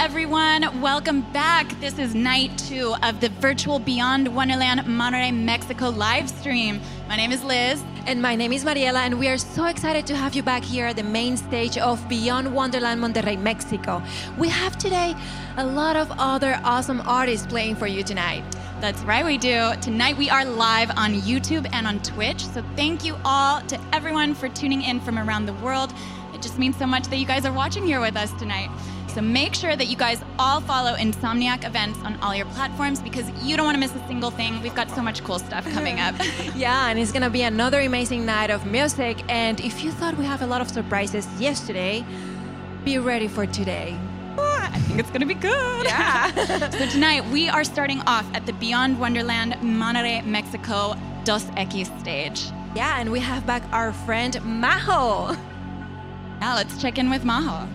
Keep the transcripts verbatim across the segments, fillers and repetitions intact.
everyone. Welcome back. This is night two of the virtual Beyond Wonderland Monterrey, Mexico live stream. My name is Liz. And my name is Mariela, and we are so excited to have you back here at the main stage of Beyond Wonderland Monterrey, Mexico. We have today a lot of other awesome artists playing for you tonight. That's right, we do. Tonight we are live on YouTube and on Twitch, so thank you all to everyone for tuning in from around the world. It just means so much that you guys are watching here with us tonight. So make sure that you guys all follow Insomniac Events on all your platforms because you don't want to miss a single thing. We've got so much cool stuff coming up. Yeah, and it's going to be another amazing night of music. And if you thought we have a lot of surprises yesterday, be ready for today. I think it's going to be good. Yeah. So tonight we are starting off at the Beyond Wonderland Monterrey, Mexico Dos X stage. Yeah, and we have back our friend Majo. Now let's check in with Majo.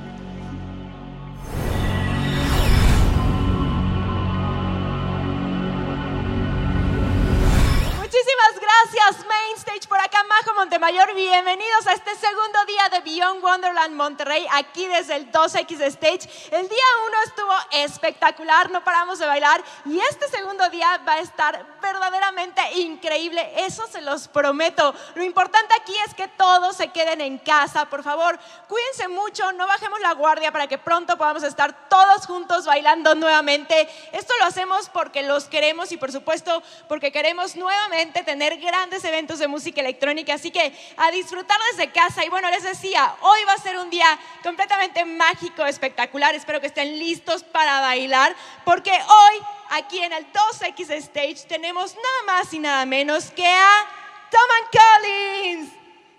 Muchísimas gracias, Main Stage, por acá, Majo Montemayor. Bienvenidos a este segundo día de Beyond Wonderland Monterrey, aquí desde el dos X Stage. El día uno estuvo espectacular, no paramos de bailar, y este segundo día va a estar verdaderamente increíble, eso se los prometo. Lo importante aquí es que todos se queden en casa, por favor, cuídense mucho, no bajemos la guardia para que pronto podamos estar todos juntos bailando nuevamente. Esto lo hacemos porque los queremos y por supuesto porque queremos nuevamente tener grandes eventos de música electrónica, así que a disfrutar desde casa. Y bueno, les decía, hoy va a ser un día completamente mágico, espectacular. Espero que estén listos para bailar, porque hoy aquí en el dos X Stage tenemos nada más y nada menos que a Tom and Collins.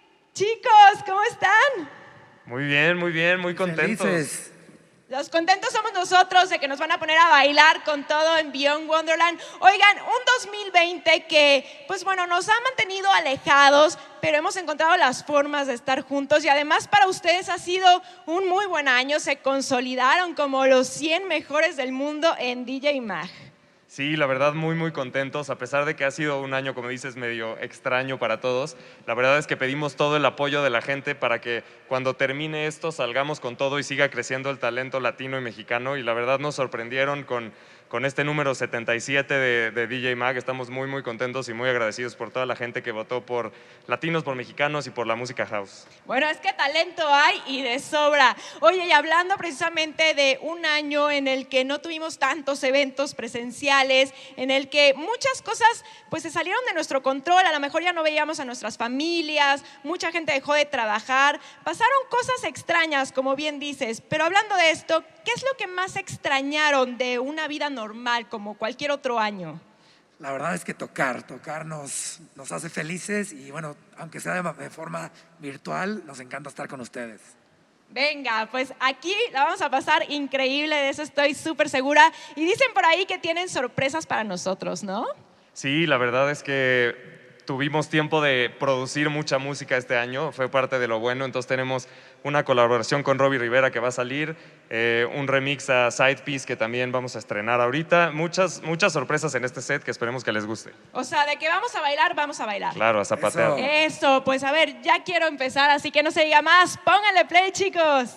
Chicos, ¿cómo están? Muy bien, muy bien, muy contentos. Felices. Los contentos somos nosotros de que nos van a poner a bailar con todo en Beyond Wonderland. Oigan, un dos mil veinte que, pues bueno, nos ha mantenido alejados, pero hemos encontrado las formas de estar juntos y además para ustedes ha sido un muy buen año. Se consolidaron como los cien mejores del mundo en D J Mag. Sí, la verdad muy muy contentos, a pesar de que ha sido un año, como dices, medio extraño para todos. La verdad es que pedimos todo el apoyo de la gente para que cuando termine esto salgamos con todo y siga creciendo el talento latino y mexicano, y la verdad nos sorprendieron con, con este número setenta y siete de, de D J Mag. Estamos muy muy contentos y muy agradecidos por toda la gente que votó por latinos, por mexicanos y por la música house. Bueno, es que talento hay y de sobra. Oye, y hablando precisamente de un año en el que no tuvimos tantos eventos presenciales, en el que muchas cosas pues se salieron de nuestro control, a lo mejor ya no veíamos a nuestras familias, mucha gente dejó de trabajar, pasaron cosas extrañas, como bien dices, pero hablando de esto, ¿qué es lo que más extrañaron de una vida normal como cualquier otro año? La verdad es que tocar, tocar nos, nos hace felices y bueno, aunque sea de, de forma virtual, nos encanta estar con ustedes. Venga, pues aquí la vamos a pasar increíble, de eso estoy súper segura. Y dicen por ahí que tienen sorpresas para nosotros, ¿no? Sí, la verdad es que tuvimos tiempo de producir mucha música este año, fue parte de lo bueno. Entonces tenemos una colaboración con Robbie Rivera que va a salir, eh, un remix a Side Piece que también vamos a estrenar ahorita. Muchas, muchas sorpresas en este set que esperemos que les guste. O sea, de que vamos a bailar, vamos a bailar. Claro, a zapatear. Eso. Eso, pues a ver, ya quiero empezar, así que no se diga más. Pónganle play, chicos.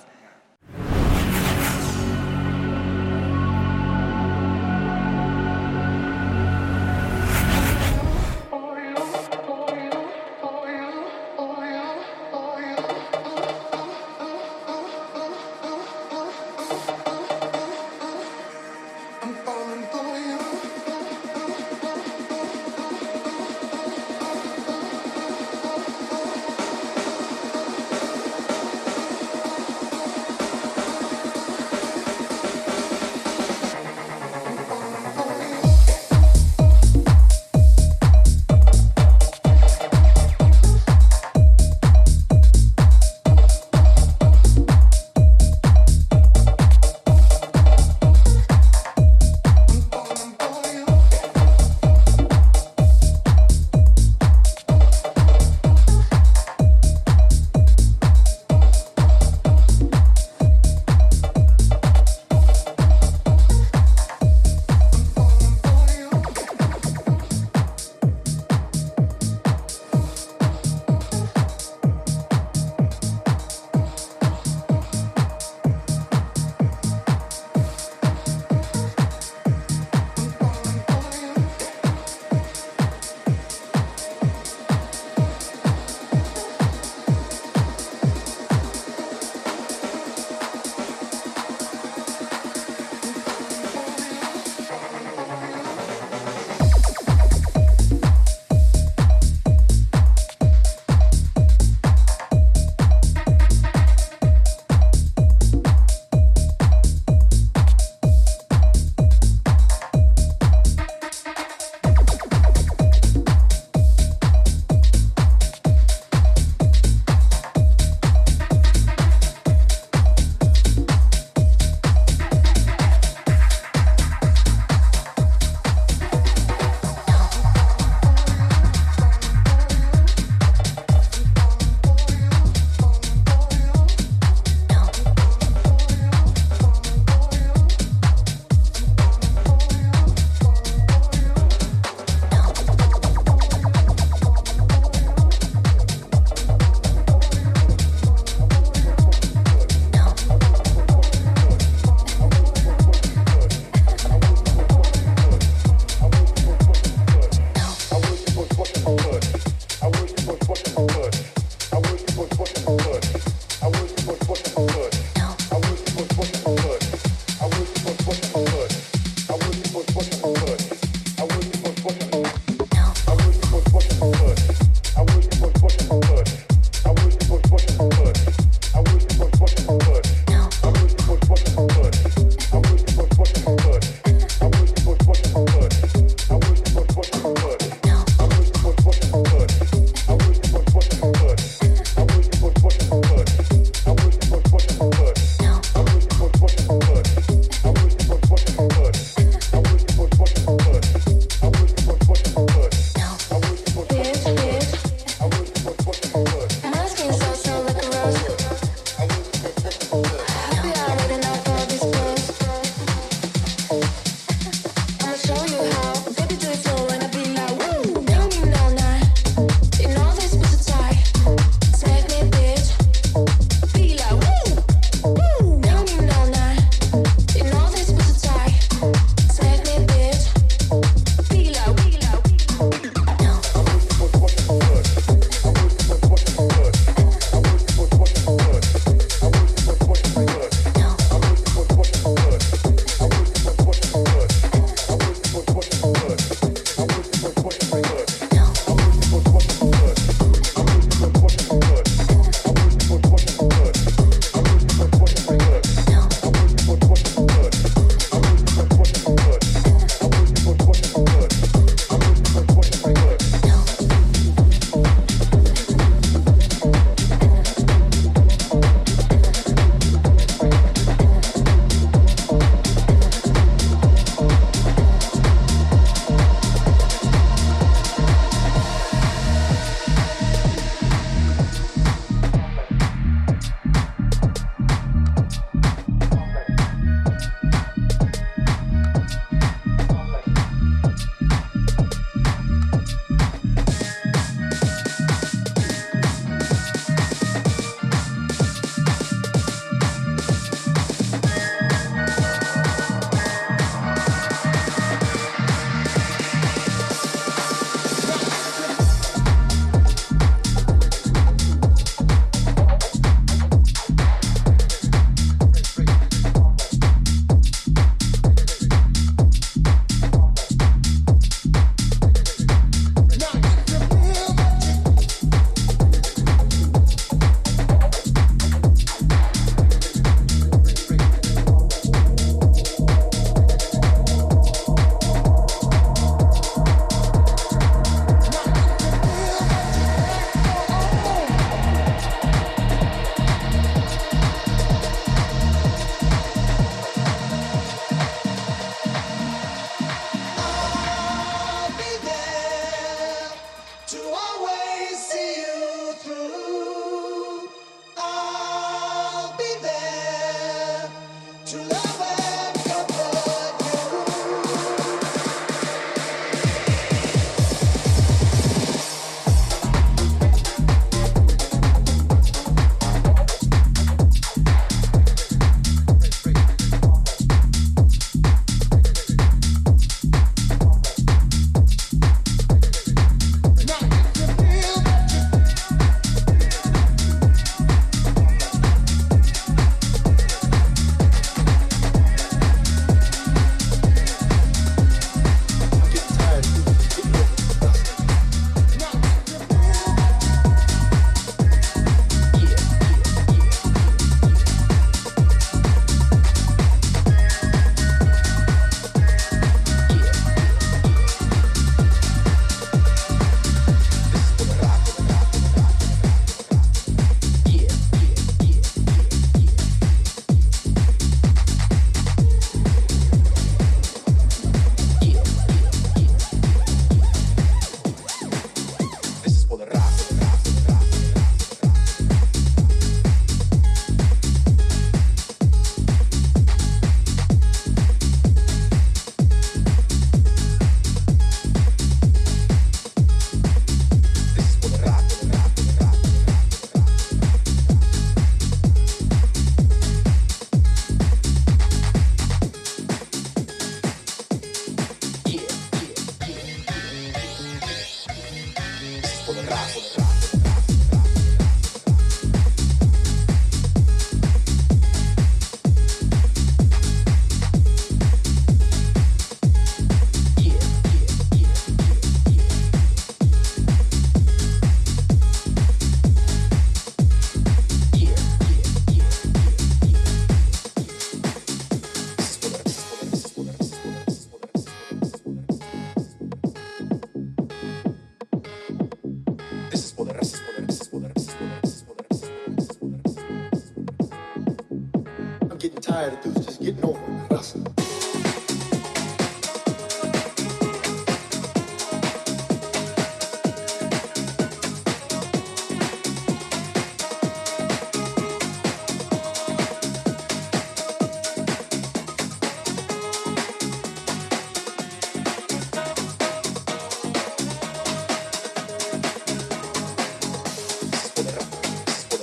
getting tired of dudes just getting over it. Raza.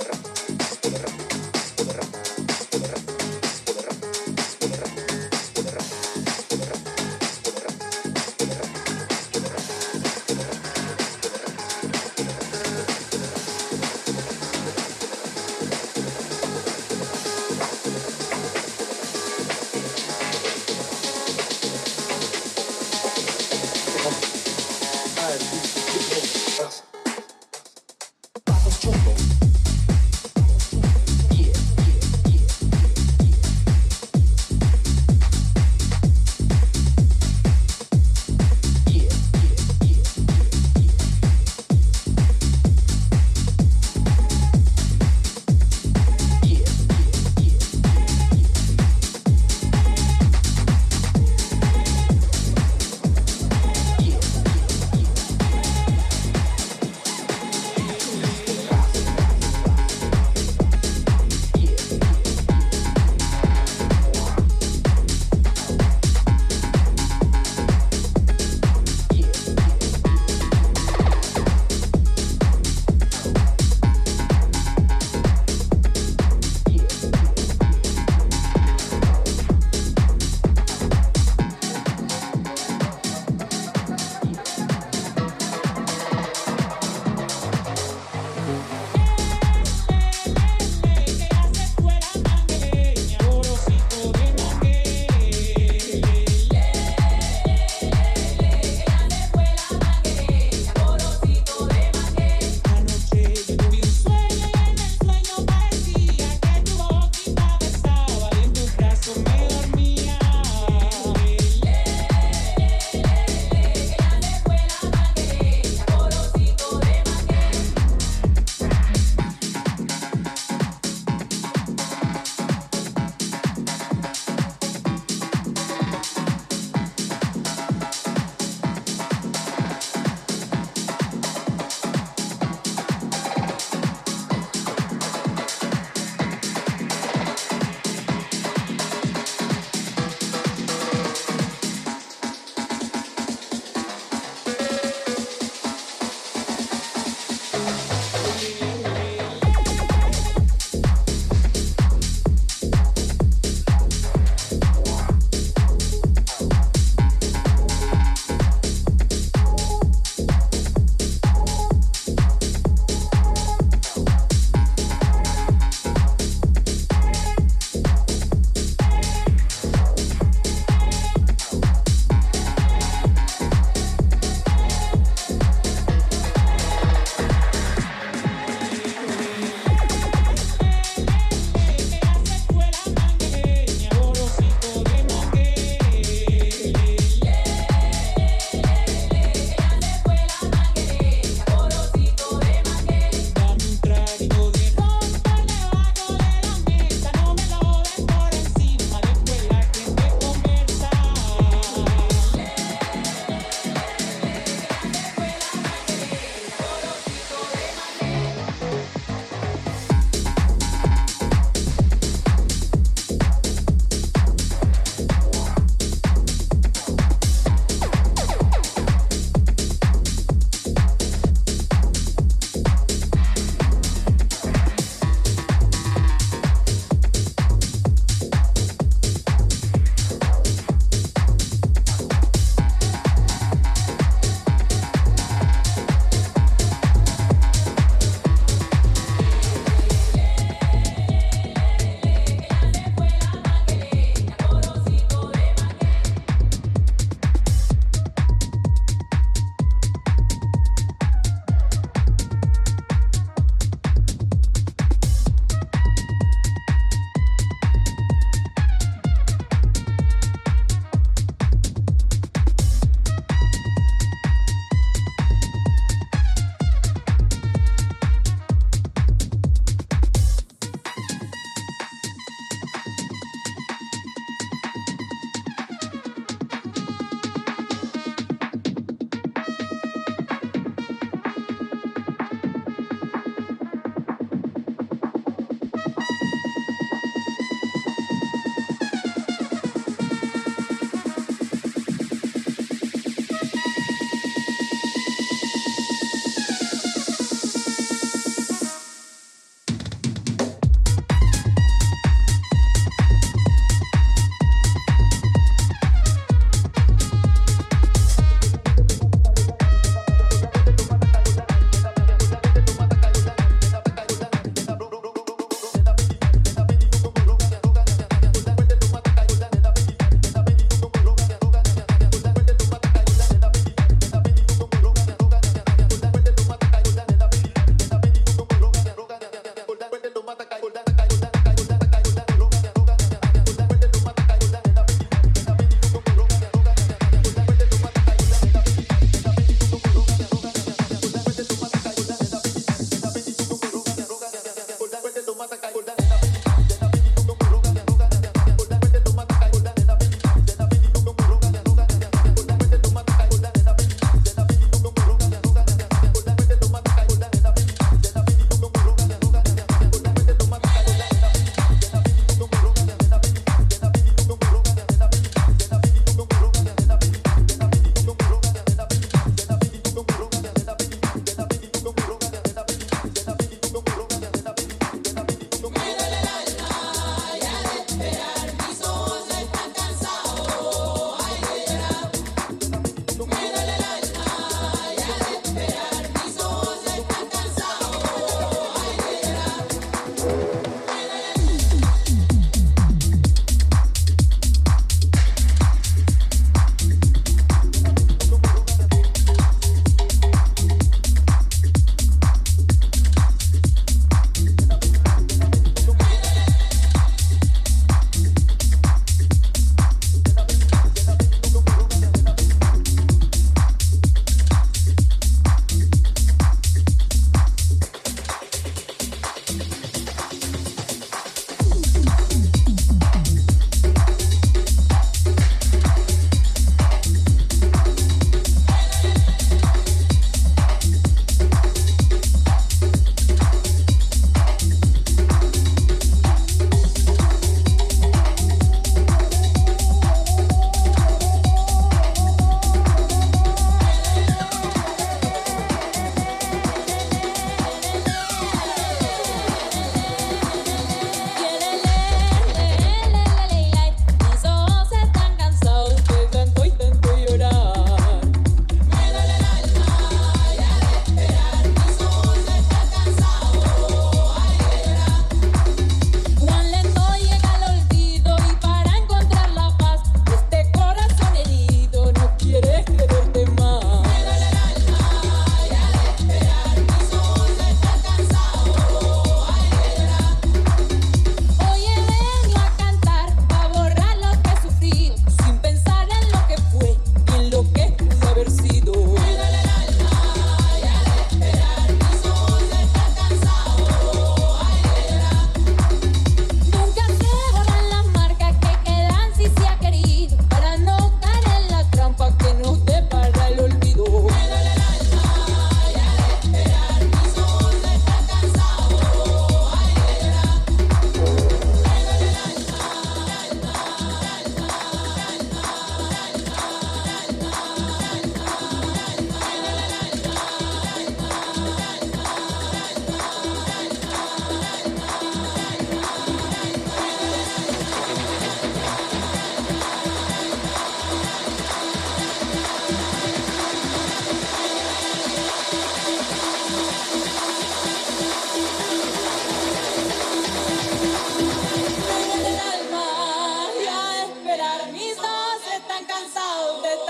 Spoiler up, spoiler up, spoiler up, spoiler up, spoiler up, spoiler up, spoiler up.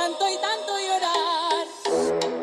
tanto y tanto llorar.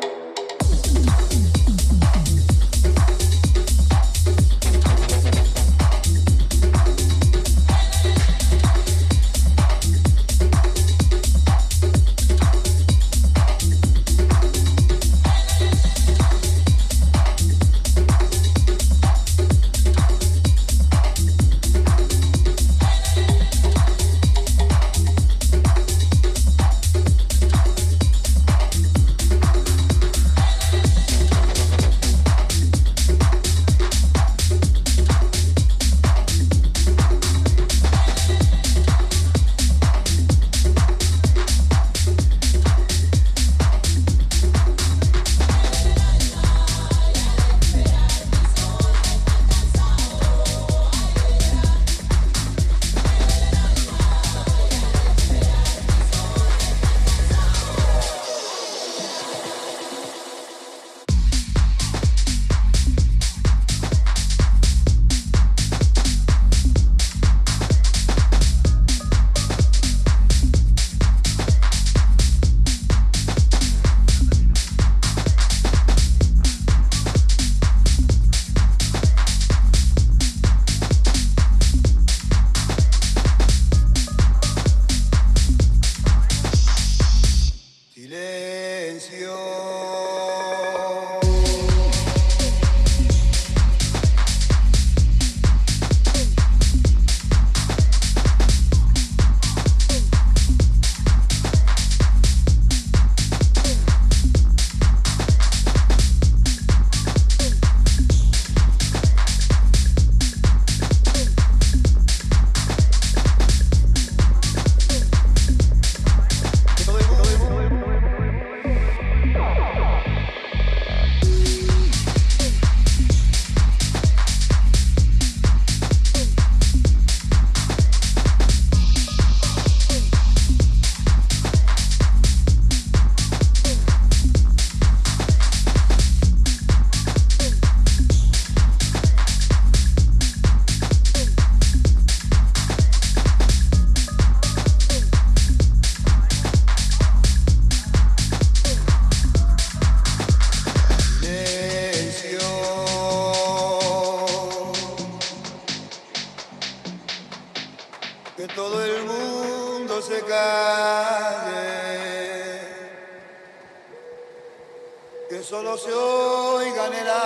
que solo se oiga en el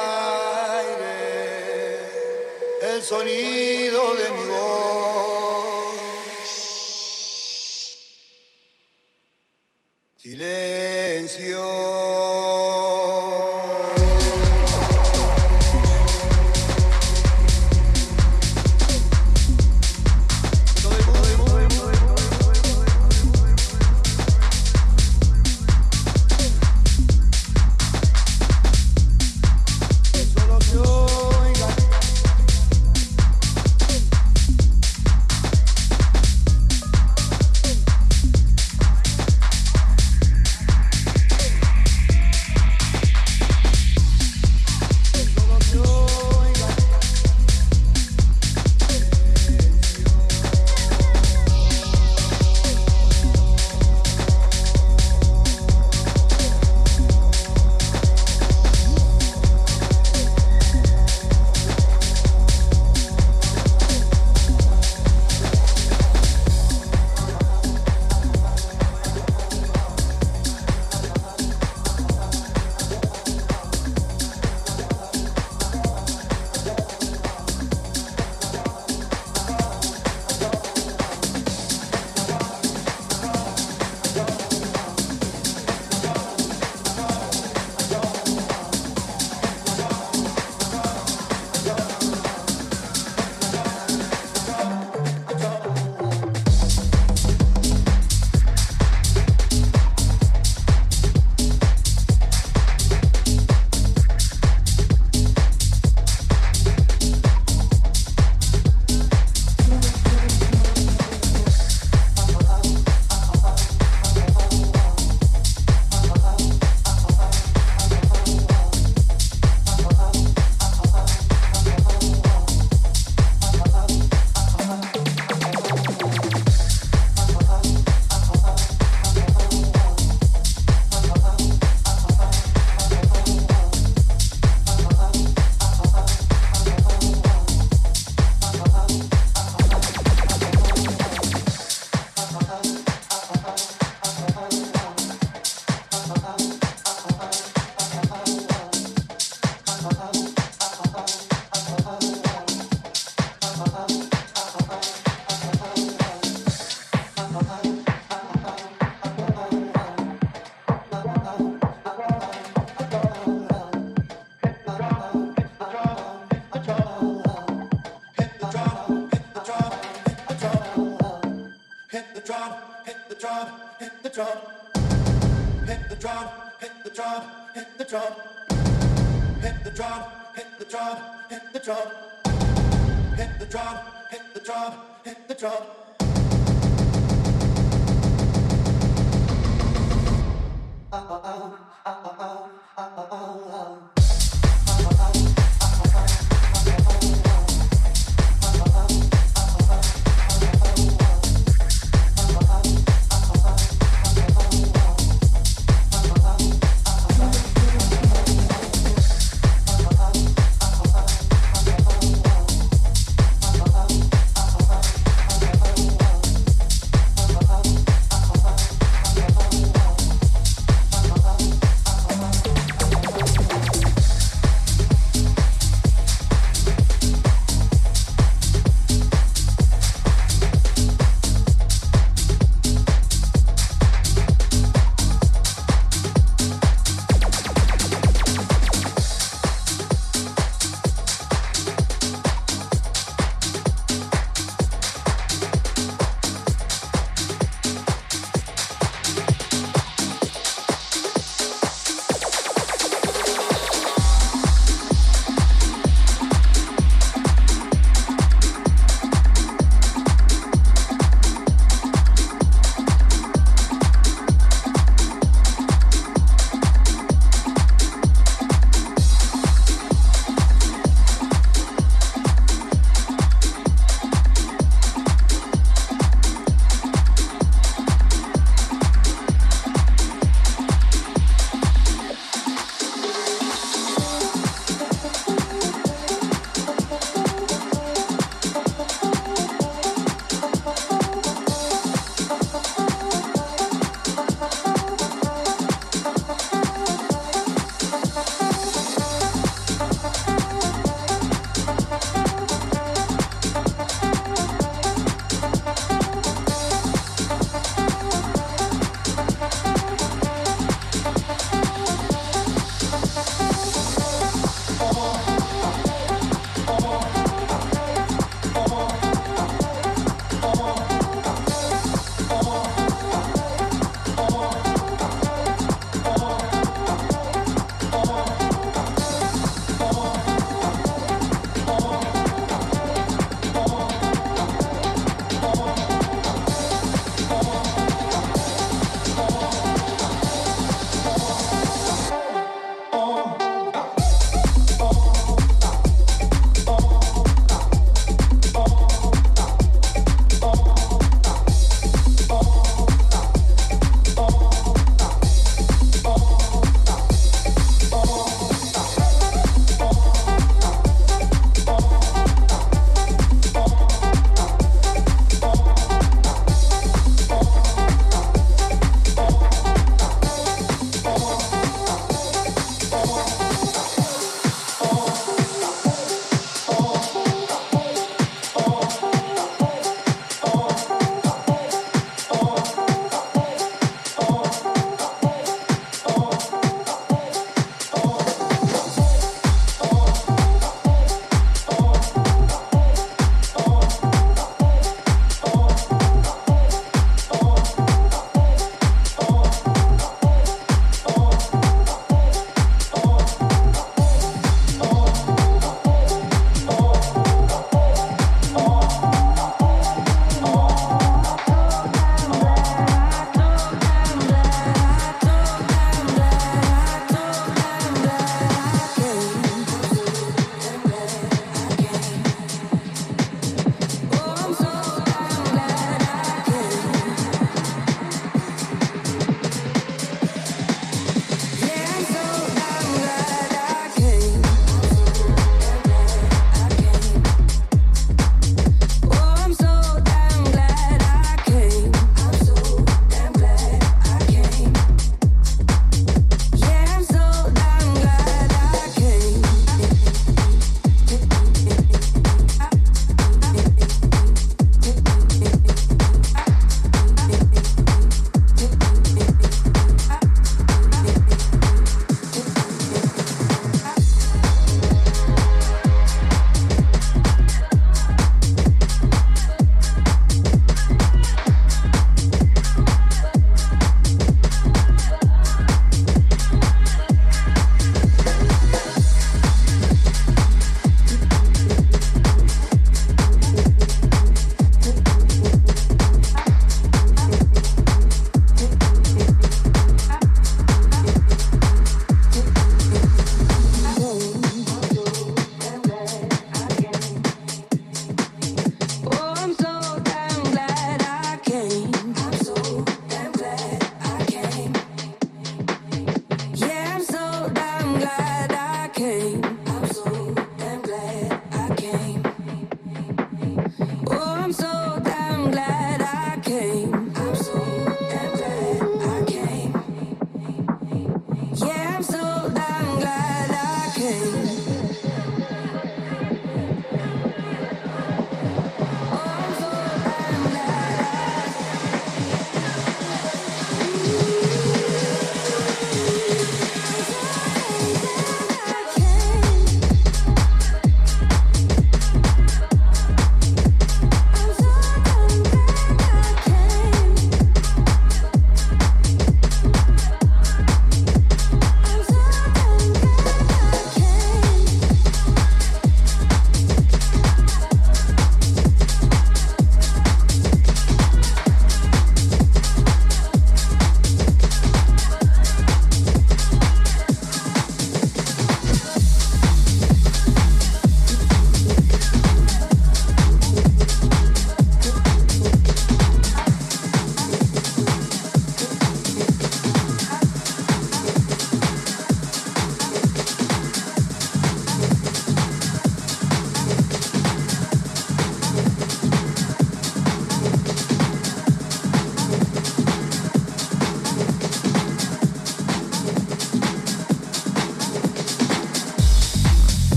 aire el sonido de mi voz. Silencio. drum, hit the drum, hit the drum. Hit the drum, hit the drum, hit the drum. Hit the drum, hit the drum, hit the drum. Hit the drum, hit the drum, hit the drum. Oh, oh, oh, oh, oh, oh, oh, oh. Oh,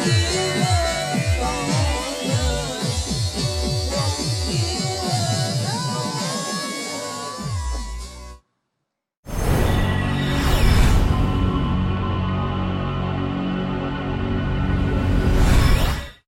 here.